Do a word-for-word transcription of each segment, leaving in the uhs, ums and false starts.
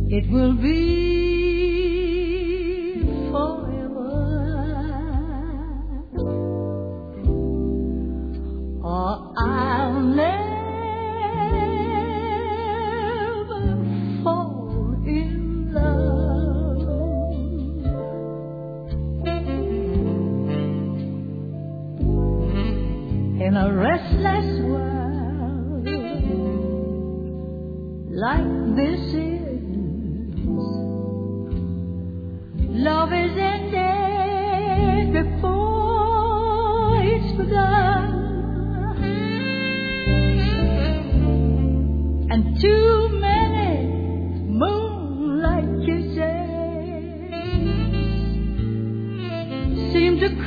It will be forever, or I'll never fall in love. In a restless world like this is, love is ended before it's begun, and too many moonlight kisses seem to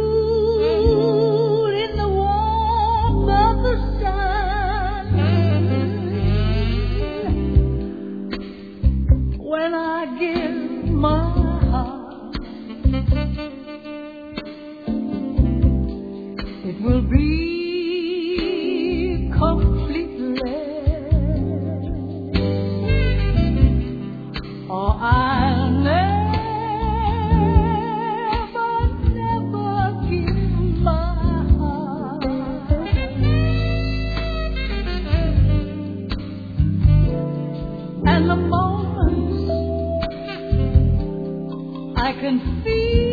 cool in the warmth of the sun. When I give my it will be completely, or I'll never, never give my heart. And the moment I can feel